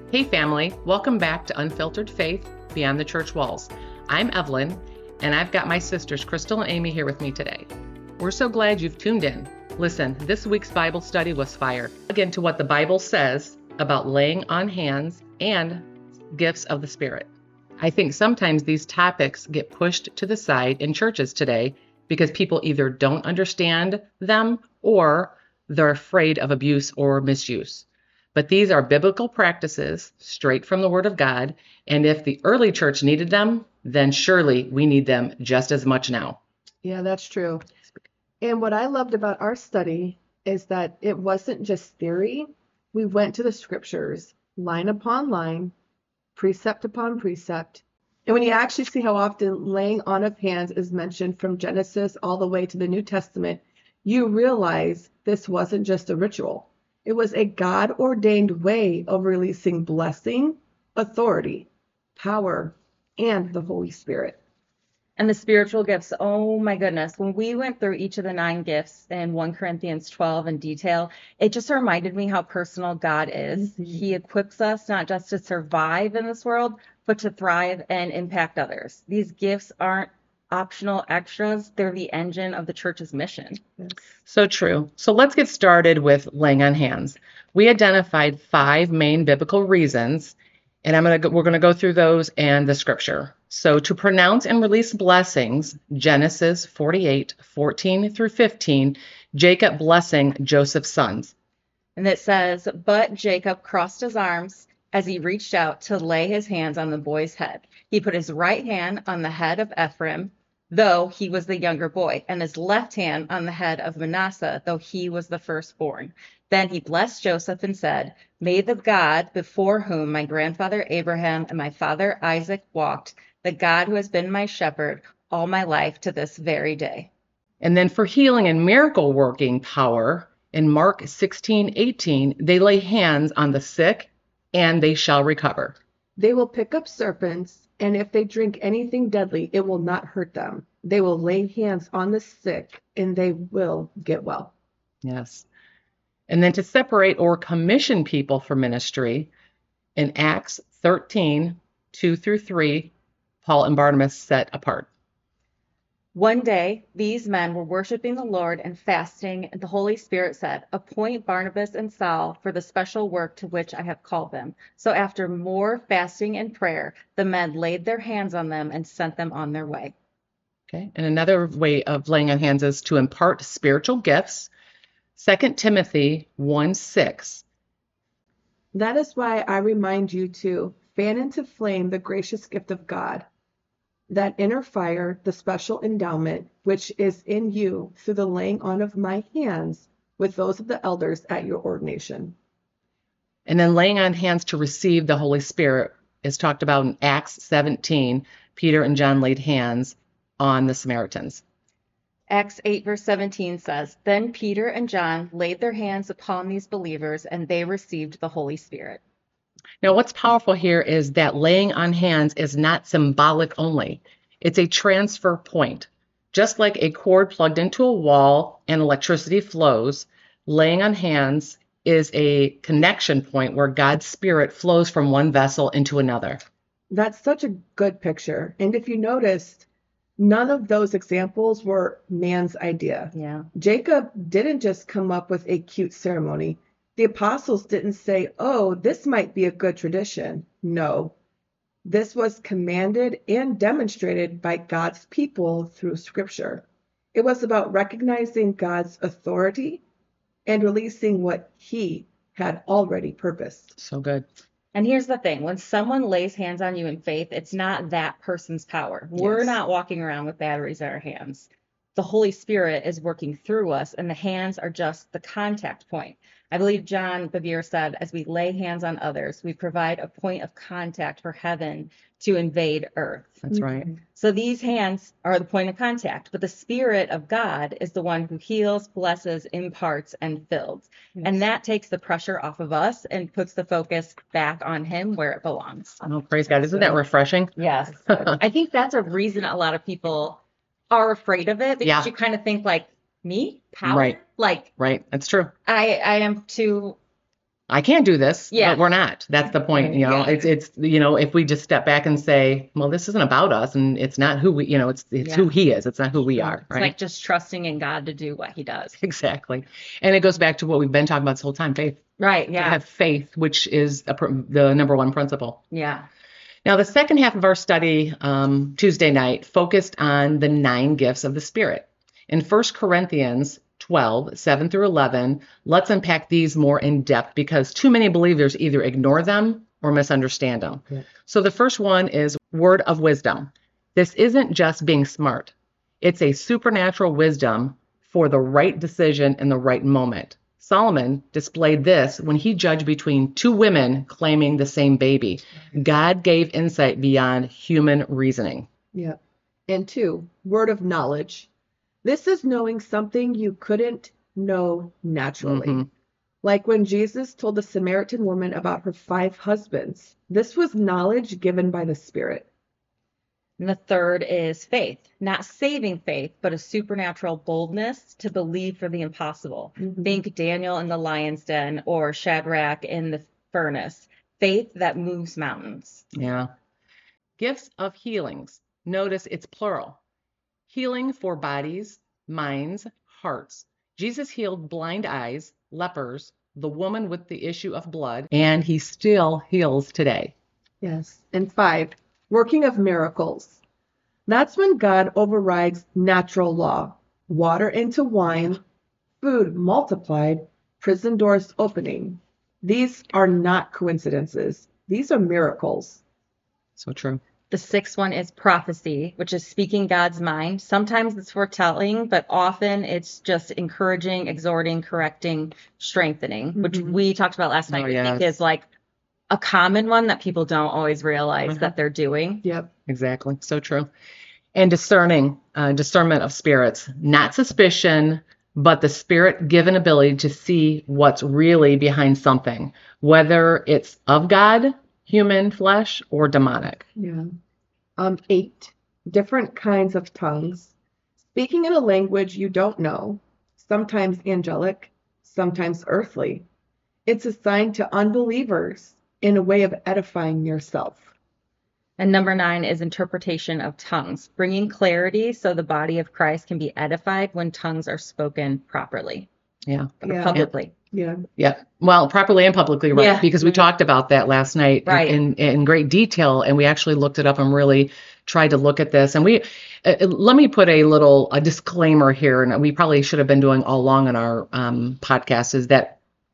Hey family, welcome back to Unfiltered Faith Beyond the Church Walls. I'm Evelyn, and I've got my sisters Crystal and Amy here with me today. We're so glad you've tuned in. Listen, this week's Bible study was fire. Again, to what the Bible says about laying on hands and gifts of the Spirit. I think sometimes these topics get pushed to the side in churches today because people either don't understand them or they're afraid of abuse or misuse. But these are biblical practices straight from the Word of God, and if the early church needed them, then surely we need them just as much now. Yeah, that's true. And what I loved about our study is that it wasn't just theory. We went to the scriptures, line upon line, precept upon precept. And when you actually see how often laying on of hands is mentioned from Genesis all the way to the New Testament, you realize this wasn't just a ritual. It was a God-ordained way of releasing blessing, authority, power, and the Holy Spirit. And the spiritual gifts, oh my goodness. When we went through each of the 9 gifts in 1 Corinthians 12 in detail, it just reminded me how personal God is. Mm-hmm. He equips us not just to survive in this world, but to thrive and impact others. These gifts aren't optional extras. They're the engine of the church's mission. Yes. So true. So let's get started with laying on hands. We identified 5 main biblical reasons, and we're going to go through those and the scripture. So to pronounce and release blessings, Genesis 48:14 through 15, Jacob blessing Joseph's sons. And it says, but Jacob crossed his arms as he reached out to lay his hands on the boy's head. He put his right hand on the head of Ephraim, though he was the younger boy, and his left hand on the head of Manasseh, though he was the firstborn. Then he blessed Joseph and said, may the God before whom my grandfather Abraham and my father Isaac walked, the God who has been my shepherd all my life to this very day. And then for healing and miracle working power, in Mark 16:18, they lay hands on the sick and they shall recover. They will pick up serpents, and if they drink anything deadly, it will not hurt them. They will lay hands on the sick, and they will get well. Yes. And then to separate or commission people for ministry, in Acts 13:2 through 3, Paul and Barnabas set apart. One day, these men were worshiping the Lord and fasting, and the Holy Spirit said, appoint Barnabas and Saul for the special work to which I have called them. So after more fasting and prayer, the men laid their hands on them and sent them on their way. Okay. And another way of laying on hands is to impart spiritual gifts. 2 Timothy 1:6. That is why I remind you to fan into flame the gracious gift of God, that inner fire, the special endowment, which is in you through the laying on of my hands with those of the elders at your ordination. And then laying on hands to receive the Holy Spirit is talked about in Acts 17. Peter and John laid hands on the Samaritans. Acts 8 verse 17 says, then Peter and John laid their hands upon these believers and they received the Holy Spirit. Now, what's powerful here is that laying on hands is not symbolic only. It's a transfer point. Just like a cord plugged into a wall and electricity flows, laying on hands is a connection point where God's Spirit flows from one vessel into another. That's such a good picture. And if you noticed, none of those examples were man's idea. Yeah. Jacob didn't just come up with a cute ceremony. The apostles didn't say, oh, this might be a good tradition. No, this was commanded and demonstrated by God's people through Scripture. It was about recognizing God's authority and releasing what He had already purposed. So good. And here's the thing. When someone lays hands on you in faith, it's not that person's power. Yes. We're not walking around with batteries in our hands. The Holy Spirit is working through us, and the hands are just the contact point. I believe John Bevere said, as we lay hands on others, we provide a point of contact for heaven to invade earth. That's right. So these hands are the point of contact, but the Spirit of God is the one who heals, blesses, imparts, and fills. Yes. And that takes the pressure off of us and puts the focus back on Him where it belongs. Oh, praise God. Isn't that refreshing? Yes. I think that's a reason a lot of people are afraid of it, because you kind of think like, me? Power? Right. Like, right. That's true. I am too I can't do this, Yeah. but we're not. That's the point. Right. You know, Yeah. it's, you know, if we just step back and say, well, this isn't about us and it's not who we, you know, it's Yeah. who he is. It's not who we Right. are. It's Right. like just trusting in God to do what he does. Exactly. And it goes back to what we've been talking about this whole time, faith. Right. To Yeah. have faith, which is the number one principle. Yeah. Now, the second half of our study Tuesday night focused on the 9 gifts of the Spirit. In 1 Corinthians 12, 7 through 11, let's unpack these more in depth because too many believers either ignore them or misunderstand them. Yeah. So the first one is word of wisdom. This isn't just being smart. It's a supernatural wisdom for the right decision in the right moment. Solomon displayed this when he judged between 2 women claiming the same baby. God gave insight beyond human reasoning. Yeah. And 2, word of knowledge. This is knowing something you couldn't know naturally. Mhm. Like when Jesus told the Samaritan woman about her 5 husbands. This was knowledge given by the Spirit. And the third is faith, not saving faith, but a supernatural boldness to believe for the impossible. Mhm. Think Daniel in the lion's den or Shadrach in the furnace. Faith that moves mountains. Yeah. Gifts of healings. Notice it's plural. Healing for bodies, minds, hearts. Jesus healed blind eyes, lepers, the woman with the issue of blood, and he still heals today. Yes. And 5, working of miracles. That's when God overrides natural law. Water into wine, food multiplied, prison doors opening. These are not coincidences. These are miracles. So true. The sixth one is prophecy, which is speaking God's mind. Sometimes it's foretelling, but often it's just encouraging, exhorting, correcting, strengthening, which Mhm. we talked about last night. Oh, I think yes. is like a common one that people don't always realize that they're doing. Yep. Exactly. So true. And discerning, discernment of spirits, not suspicion, but the spirit given ability to see what's really behind something, whether it's of God, human flesh, or demonic. Yeah. 8, different kinds of tongues. Speaking in a language you don't know, sometimes angelic, sometimes earthly. It's assigned to unbelievers in a way of edifying yourself. And number 9 is interpretation of tongues, bringing clarity so the body of Christ can be edified when tongues are spoken properly, Yeah. Yeah. publicly. Yeah. Yeah. Well, properly and publicly, right? Yeah. Because we talked about that last night Right. in great detail, and we actually looked it up and really tried to look at this. And we let me put a disclaimer here, and we probably should have been doing all along in our podcast, is that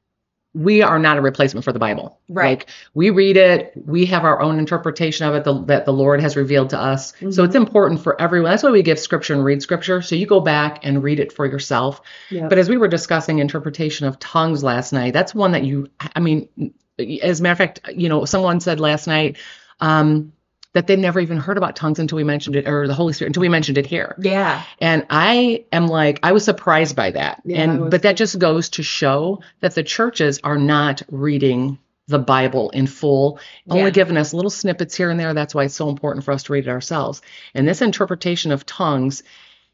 we are not a replacement for the Bible. Right. Like we read it, we have our own interpretation of it that the Lord has revealed to us. So Mhm. it's important for everyone. That's why we give scripture and read scripture. So you go back and read it for yourself. Yeah. But as we were discussing interpretation of tongues last night, that's one that I mean, as a matter of fact, you know, someone said last night that they'd never even heard about tongues until we mentioned it, or the Holy Spirit, until we mentioned it here. Yeah. And I was surprised by that. Yeah, I was But that too. just goes to show that the churches are not reading the Bible in full, only Yeah. giving us little snippets here and there. That's why it's so important for us to read it ourselves. And this interpretation of tongues,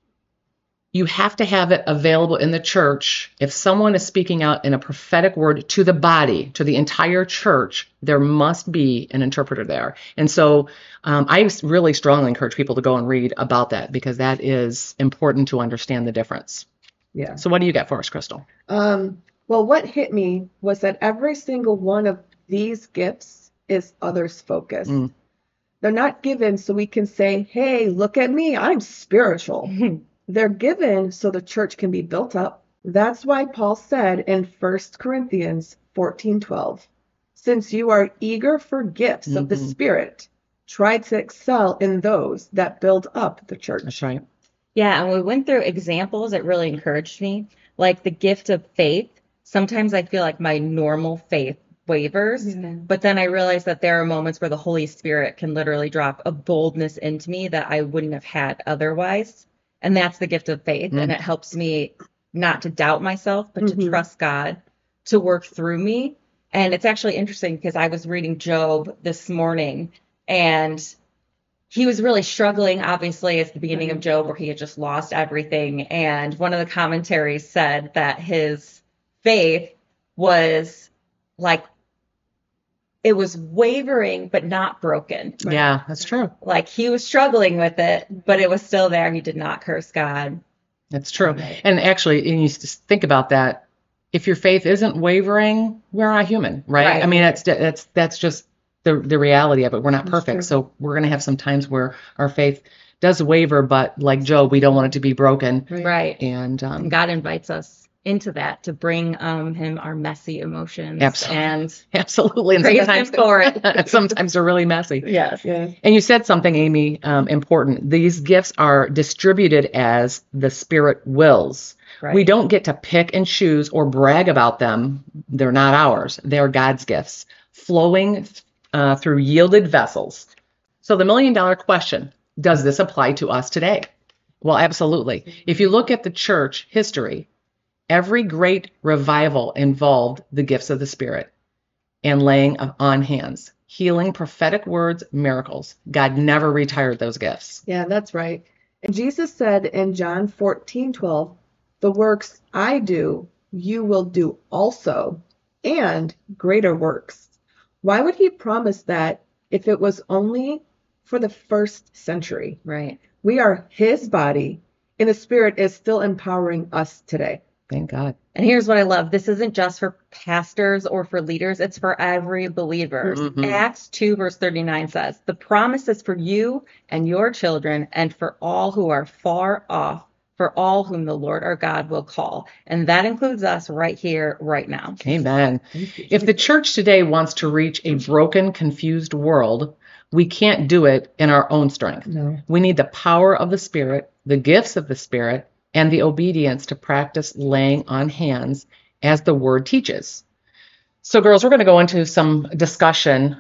you have to have it available in the church. If someone is speaking out in a prophetic word to the body, to the entire church, there must be an interpreter there. And so I really strongly encourage people to go and read about that because that is important to understand the difference. Yeah. So what do you got for us, Crystal? Well, what hit me was that every single one of these gifts is others focused. Mm. They're not given so we can say, hey, look at me, I'm spiritual. They're given so the church can be built up. That's why Paul said in 1 Corinthians 14:12, since you are eager for gifts of the Mhm. Spirit, try to excel in those that build up the church. That's right. Yeah, and we went through examples that really encouraged me, like the gift of faith. Sometimes I feel like my normal faith wavers, Yeah. but then I realize that there are moments where the Holy Spirit can literally drop a boldness into me that I wouldn't have had otherwise. And that's the gift of faith. And it helps me not to doubt myself, but to Mhm. trust God to work through me. And it's actually interesting because I was reading Job this morning and he was really struggling, obviously, at the beginning of Job, where he had just lost everything. And one of the commentaries said that his faith was like it was wavering, but not broken. Yeah, that's true. Like he was struggling with it, but it was still there. He did not curse God. That's true. Right. And actually, and you just think about that. If your faith isn't wavering, we're not human, right? Right. I mean, that's just the reality of it. We're not That's perfect. true. So we're going to have some times where our faith does waver, but like Job, we don't want it to be broken. Right. And And God invites us into that to bring him our messy emotions. Absolutely. And absolutely. And praise sometimes him for it. sometimes they're really messy. Yes. Yeah. And you said something, Amy, important. These gifts are distributed as the Spirit wills. Right. We don't get to pick and choose or brag about them. They're not ours. They're God's gifts, flowing through yielded vessels. So the $1 million question, does this apply to us today? Well, absolutely. If you look at the church history, every great revival involved the gifts of the Spirit and laying on hands, healing, prophetic words, miracles. God never retired those gifts. Yeah, that's right. And Jesus said in John 14:12, the works I do, you will do also, and greater works. Why would he promise that if it was only for the first century? Right. We are his body, and the Spirit is still empowering us today. Thank God. And here's what I love. This isn't just for pastors or for leaders. It's for every believer. Mhm. Acts 2 verse 39 says, the promise is for you and your children and for all who are far off, for all whom the Lord our God will call. And that includes us right here, right now. Amen. If the church today wants to reach a broken, confused world, we can't do it in our own strength. No. We need the power of the Spirit, the gifts of the Spirit, and the obedience to practice laying on hands as the Word teaches. So, girls, we're going to go into some discussion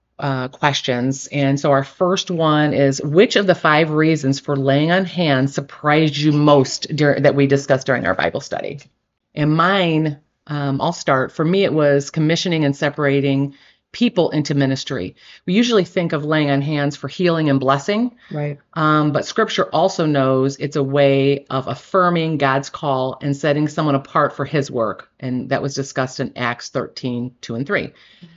questions. And so our first one is, which of the 5 reasons for laying on hands surprised you most that we discussed during our Bible study? And mine, I'll start. For me, it was commissioning and separating people into ministry. We usually think of laying on hands for healing and blessing, Right. but Scripture also knows it's a way of affirming God's call and setting someone apart for His work. And that was discussed in Acts 13, 2 and 3.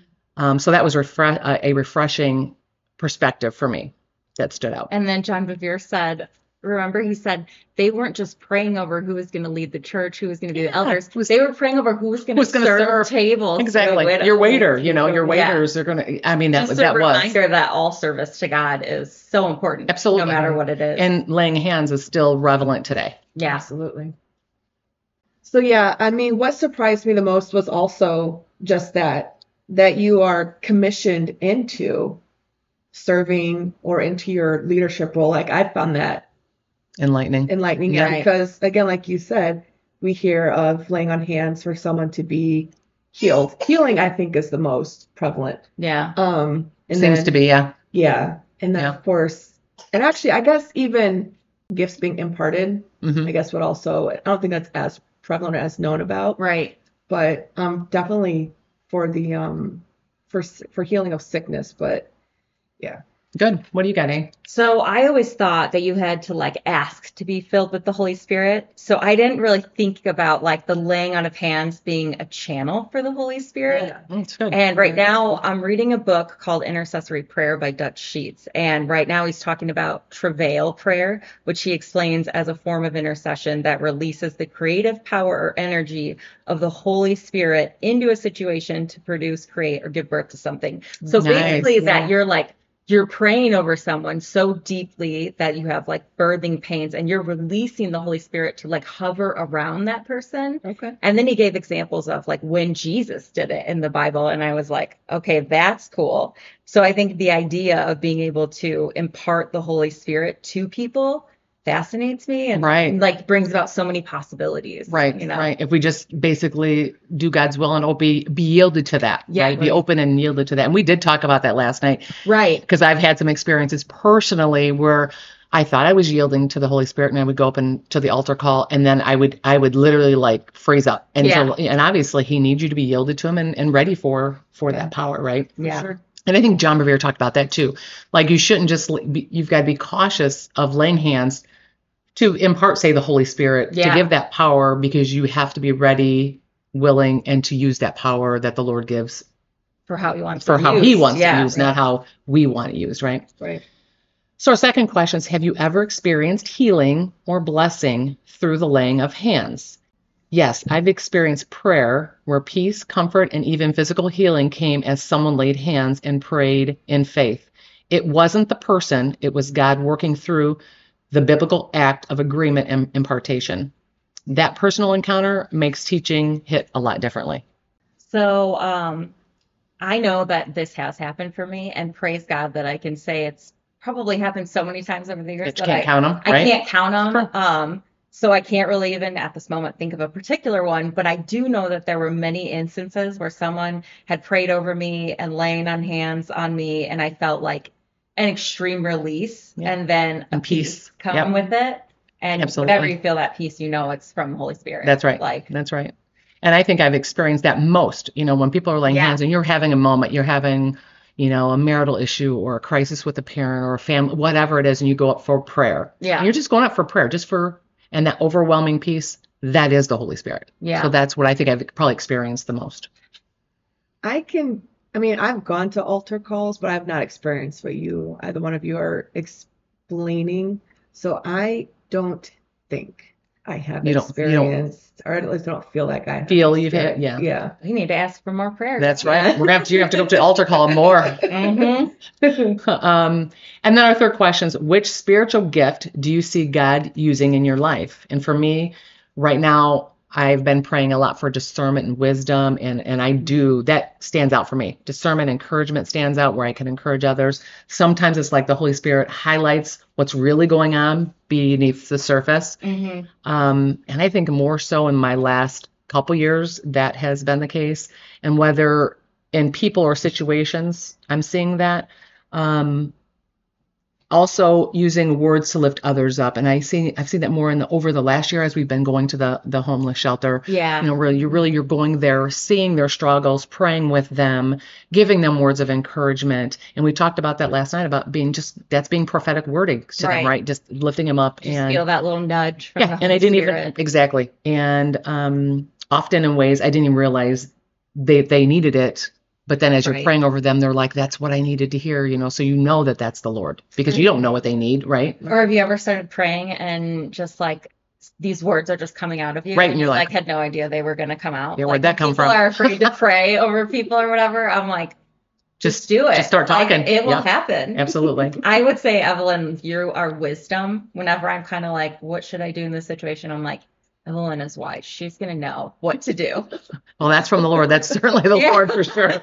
So that was a refreshing perspective for me that stood out. And then John Bevere said, remember, he said they weren't just praying over who was going to lead the church, who was going to be the elders. They were praying over who was going to serve tables. Exactly. Your waiter, your waiters are going to, I mean, that Just was. a reminder that all service to God is so important. Absolutely. No matter what it is. And laying hands is still relevant today. yeah. Absolutely. So yeah, I mean, what surprised me the most was also just that you are commissioned into serving or into your leadership role. Like I found that Enlightening. yeah, Right. because again, like you said, we hear of laying on hands for someone to be healed. Healing, I think, is the most prevalent. Yeah. And Seems then, to be, yeah. yeah, and then Yeah. of course, and actually, I guess even gifts being imparted, Mhm. I guess would also. I don't think that's as prevalent or as known about, Right. but definitely for the for healing of sickness. But yeah, Good. What do you got, eh? So I always thought that you had to like ask to be filled with the Holy Spirit. So I didn't really think about like the laying on of hands being a channel for the Holy Spirit. That's good. And right now I'm reading a book called Intercessory Prayer by Dutch Sheets. And right now he's talking about travail prayer, which he explains as a form of intercession that releases the creative power or energy of the Holy Spirit into a situation to produce, create, or give birth to something. So Nice. basically that Yeah. you're praying over someone so deeply that you have like birthing pains and you're releasing the Holy Spirit to like hover around that person. okay, And then he gave examples of like when Jesus did it in the Bible. And I was like, okay, that's cool. So I think the idea of being able to impart the Holy Spirit to people fascinates me and Right. like brings about so many possibilities. Right, You know? right. If we just basically do God's will and be yielded to that, Yeah, right? Be right. open and yielded to that. And we did talk about that last night Right. because I've had some experiences personally where I thought I was yielding to the Holy Spirit and I would go up to the altar call and then I would literally like freeze up. And so, and obviously He needs you to be yielded to Him and ready for that power, right? Yeah. sure. And I think John Bevere talked about that too. Like you shouldn't just, you've got to be cautious of laying hands to impart, say, the Holy Spirit, to Yeah. give that power because you have to be ready willing and to use that power that the Lord gives For how he wants for to how use. he wants to Yeah, use, not how we want to use, right? Right. So our second question is, have you ever experienced healing or blessing through the laying of hands? Yes, I've experienced prayer where peace, comfort, and even physical healing came as someone laid hands and prayed in faith. It wasn't the person, it was God working through the biblical act of agreement and impartation. That personal encounter makes teaching hit a lot differently. So I know that this has happened for me, and praise God that I can say it's probably happened so many times over the years You that can't count them, I right? can't count them. Sure. So I can't really even at this moment think of a particular one, but I do know that there were many instances where someone had prayed over me and laying on hands on me, and I felt like an extreme release Yeah. and then a And peace. come Yep. with it. And Absolutely. whenever you feel that peace, you know it's from the Holy Spirit. That's right. Like, That's right. And I think I've experienced that most, when people are laying Yeah. hands and you're having a moment, you're having, a marital issue or a crisis with a parent or a family, whatever it is, and you go up for prayer. Yeah. And you're just going up for prayer, and that overwhelming peace, that is the Holy Spirit. Yeah. So that's what I think I've probably experienced the most. I've gone to altar calls, but I've not experienced what either one of you are explaining. So I don't think I have You don't- experienced, or at least I don't feel like I have Feel you've had- experienced. yeah. we need to ask for more prayer. That's right. You have to go to the altar call more. hmm And then our third question is, which spiritual gift do you see God using in your life? And for me, right now, I've been praying a lot for discernment and wisdom, and that stands out for me. Discernment, encouragement stands out where I can encourage others. Sometimes it's like the Holy Spirit highlights what's really going on beneath the surface. hmm And I think more so in my last couple years, that has been the case. And whether in people or situations, I'm seeing that. Also using words to lift others up. And I've seen that more over the last year as we've been going to the homeless shelter. Yeah. Where you're going there, seeing their struggles, praying with them, giving them words of encouragement. And we talked about that last night about that's being prophetic wording to them, right? Just lifting them up. Just and feel that little nudge from the and Holy I didn't Spirit. even exactly. And often in ways I didn't even realize they needed it. But then as you're Right. praying over them, they're like, that's what I needed to hear, so that that's the Lord because you don't know what they need, right? Or have you ever started praying and just like these words are just coming out of you? Right, and you're like, had no idea they were going to come out. Yeah, Like, where'd that come people from? are afraid to pray over people or whatever. I'm like, just do it. Just start Like, talking. it will Yeah. happen. Absolutely. I would say, Evelyn, you are wisdom. Whenever I'm kind of like, what should I do in this situation? I'm like, Evelyn is wise. She's going to know what to do. Well, that's from the Lord. That's certainly the Yeah. Lord for sure.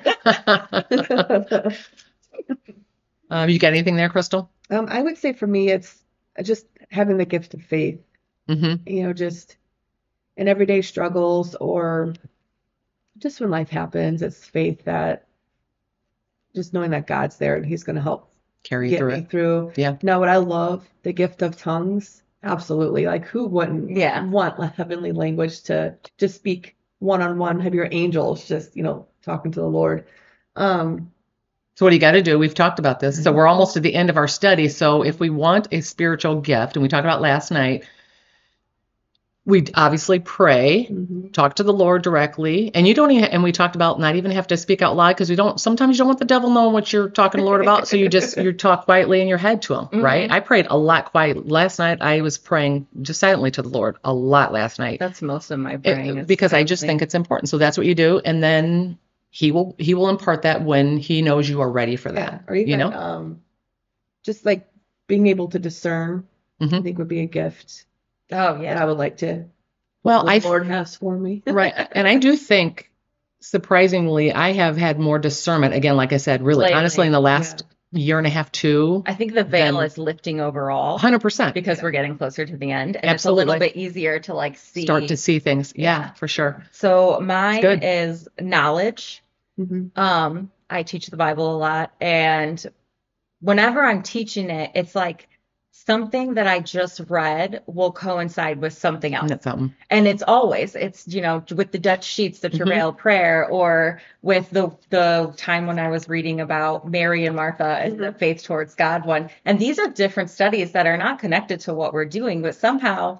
You got anything there, Crystal? I would say for me, it's just having the gift of faith, Mm-hmm. just in everyday struggles or just when life happens, it's faith that just knowing that God's there and He's going to help Carry you get through me it. through. Yeah. Now, what I love, the gift of tongues, absolutely. Like, who wouldn't Yeah. want a heavenly language to just speak one-on-one, have your angels just, talking to the Lord. So what do you got to do? We've talked about this. So we're almost at the end of our study. So if we want a spiritual gift, and we talked about last night, we obviously pray, Mhm. talk to the Lord directly, and you don't even, and we talked about not even have to speak out loud because sometimes you don't want the devil knowing what you're talking to the Lord about. So you talk quietly in your head to him, right? I prayed a lot quiet. Last night I was praying just silently to the Lord a lot last night. That's most of my praying. Because I just think it's important. So that's what you do. And then he will impart that when he knows you are ready for that. Or even just like being able to discern, I Mhm. think would be a gift Oh, that yeah. I would like to, Well, the Lord has for me. right. And I do think, surprisingly, I have had more discernment. Again, like I said, really, Lately, honestly, in the last year and a half, two, I think the veil Then- is lifting overall 100%. because we're getting closer to the end. And Absolutely. it's a little bit easier to like see. Start to see things. Yeah, Yeah. for sure. So mine good. is knowledge. Mhm. I teach the Bible a lot, and whenever I'm teaching it, it's like something that I just read will coincide with something else. That's something. And it's with the Dutch sheets, the travail prayer, or with the time when I was reading about Mary and Martha and the faith towards God one. And these are different studies that are not connected to what we're doing, but somehow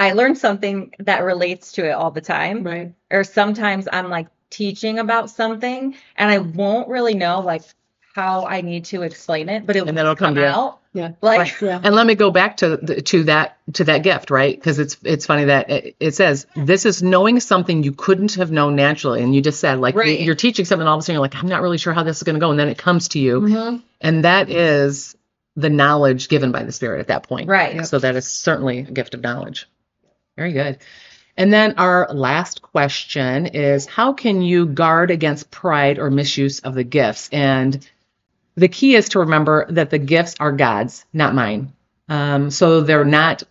I learned something that relates to it all the time. Right. Or sometimes I'm like teaching about something and I won't really know like how I need to explain it, but And then it'll come to you. out. Yeah. Like, Yeah. And let me go back to that gift, right? Because it's funny that it says this is knowing something you couldn't have known naturally, and you just said like Right. you're teaching something, all of a sudden you're like, I'm not really sure how this is going to go, and then it comes to you, mhm, and that is the knowledge given by the Spirit at that point. right. So that is certainly a gift of knowledge. Very good. And then our last question is, how can you guard against pride or misuse of the gifts? And the key is to remember that the gifts are God's, not mine. So they're not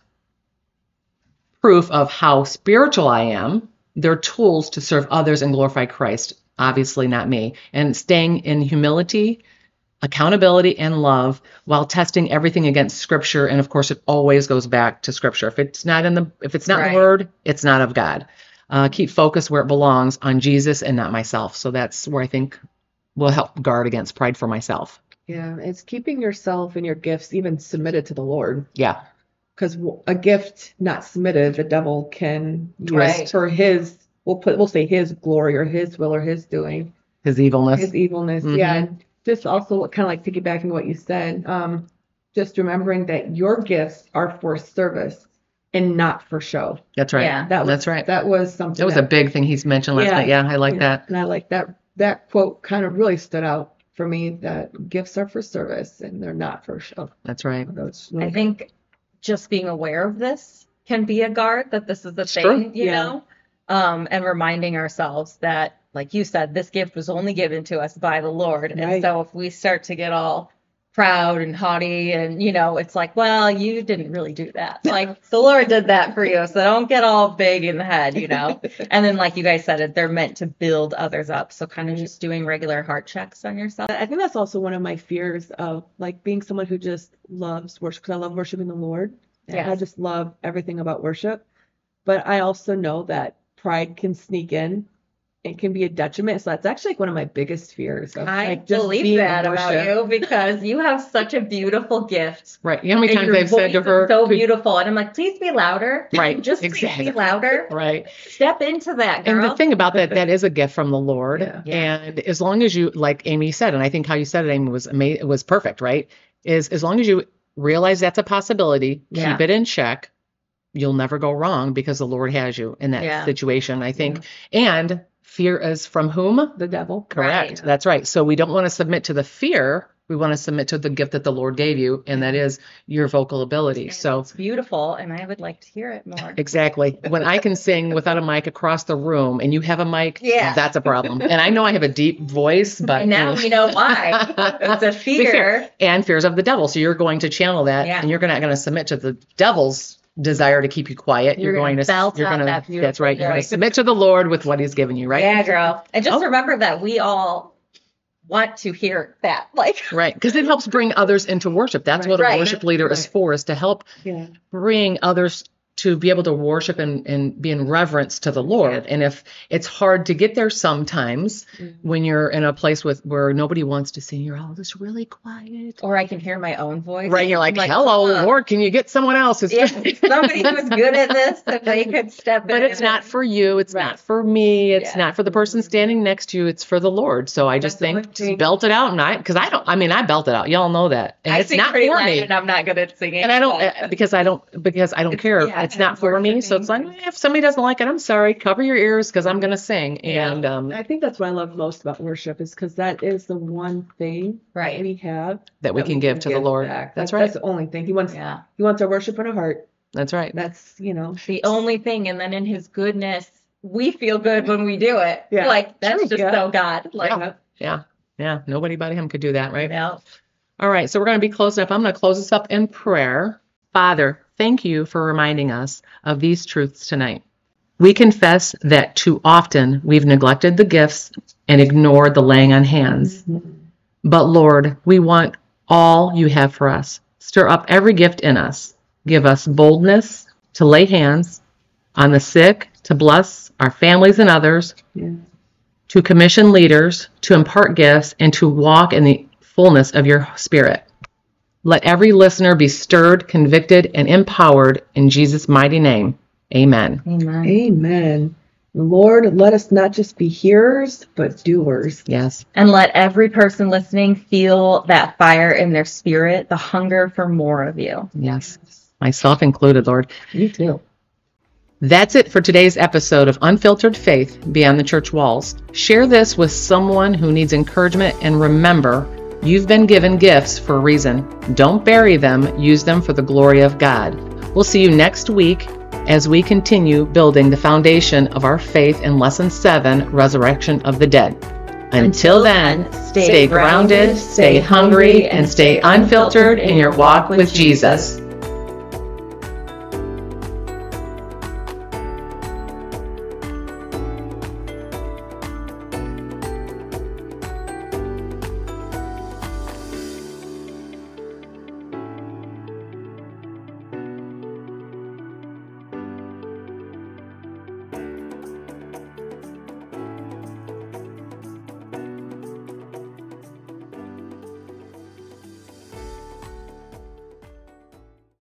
proof of how spiritual I am. They're tools to serve others and glorify Christ, obviously not me. And staying in humility, accountability, and love while testing everything against Scripture. And of course, it always goes back to Scripture. If it's not in the Right. Word, it's not of God. Keep focus where it belongs, on Jesus and not myself. So that's where I think will help guard against pride for myself. Yeah. It's keeping yourself and your gifts even submitted to the Lord. Yeah, Because a gift not submitted, the devil can use Right. for his, we'll say his glory or his will or his doing, his evilness. his evilness. Mhm. Yeah. And just also kind of like piggybacking what you said, just remembering that your gifts are for service and not for show. That's right. Yeah. That's right. That was something That was a big thing he's mentioned last Yeah. night. Yeah, I like that. And I like that. That quote kind of really stood out for me, that gifts are for service and they're not for show. That's right. That's I think just being aware of this can be a guard, that this is the Sure. thing, you Yeah. know, and reminding ourselves that, like you said, this gift was only given to us by the Lord. And Right. so if we start to get all proud and haughty and, you know, it's like, well, you didn't really do that. Like the Lord did that for you. So don't get all big in the head, you know. And then, like you guys said, they're meant to build others up. So kind of just doing regular heart checks on yourself. I think that's also one of my fears of like being someone who just loves worship, because I love worshiping the Lord. And I Yes. just love everything about worship. But I also know that pride can sneak in. It can be a detriment. So that's actually like one of my biggest fears. Of, I like, just believe being in that about worship. you because you have such a beautiful gift. Right. You know how many And times your I've said to voice her, is so could- beautiful. And I'm like, please be louder. Right, Just exactly. please be louder. right. Step into that, And girl. the thing about that is a gift from the Lord. Yeah. Yeah. And as long as you, like Amy said, and I think how you said it, Amy, was amazing, was perfect, right? Is as long as you realize that's a possibility, Yeah. keep it in check, you'll never go wrong because the Lord has you in that Yeah. situation, I think. And fear is from whom? The devil. Correct. Right. That's right. So we don't want to submit to the fear. We want to submit to the gift that the Lord gave you, and that is your vocal ability. And So it's beautiful, and I would like to hear it more. exactly. When I can sing without a mic across the room and you have a mic, Yeah. that's a problem. And I know I have a deep voice, but And now we know why. It's a Be fair. fear. And fears of the devil. So you're going to channel that, Yeah. and you're not going to submit to the devil's desire to keep you quiet. You're going gonna to belt you're out going that to beautiful that's right. You're going to voice. submit to the Lord with what He's given you, right? Yeah, girl. And just Oh. remember that we all want to hear that. Like, Right. Because it helps bring others into worship. That's what a Right. worship leader is Right. for, is to help Yeah. bring others to be able to worship and be in reverence to the Lord. And if it's hard to get there sometimes when you're in a place where nobody wants to sing, you're all just really quiet. or I can hear my own voice. Right. You're like, I'm hello, "Huh." Lord, can you get someone else? who's Yeah, somebody who's good at this, if they could step in. But it's not for you. It's Right. not for me. It's Yeah. not for the person standing next to you. It's for the Lord. So I just That's the think, only just thing. belt it out. And I belt it out. Y'all know that. And I it's sing not pretty for loud me. and I'm not good at singing. And I don't, but- because I don't care. yeah, It's not it's for me. So it's like, worshiping. if somebody doesn't like it, I'm sorry. Cover your ears because I'm going to sing. Yeah. And I think that's what I love most about worship, is because that is the one thing Right. we have that we can give to the Lord. back. That's That's right. the only thing. He wants Yeah. our worship in our heart. That's right. That's, The only thing, and then in his goodness, we feel good when we do it. Yeah. Like, that's True, just yeah. so God. Like, Yeah. Nobody but Him could do that, right? you know, All right, so we're going to be closing up. I'm going to close this up in prayer. Father, thank you for reminding us of these truths tonight. We confess that too often we've neglected the gifts and ignored the laying on hands. But Lord, we want all you have for us. Stir up every gift in us. Give us boldness to lay hands on the sick, to bless our families and others, to commission leaders, to impart gifts, and to walk in the fullness of your Spirit. Let every listener be stirred, convicted, and empowered in Jesus' mighty name. Amen. Amen. Amen. Lord, let us not just be hearers, but doers. Yes. And let every person listening feel that fire in their spirit, the hunger for more of you. Yes. Myself included, Lord. Me too. That's it for today's episode of Unfiltered Faith Beyond the Church Walls. Share this with someone who needs encouragement, and remember, you've been given gifts for a reason. Don't bury them, use them for the glory of God. We'll see you next week as we continue building the foundation of our faith in Lesson 7, Resurrection of the Dead. Until then, stay grounded, stay hungry, and stay unfiltered in your walk with Jesus.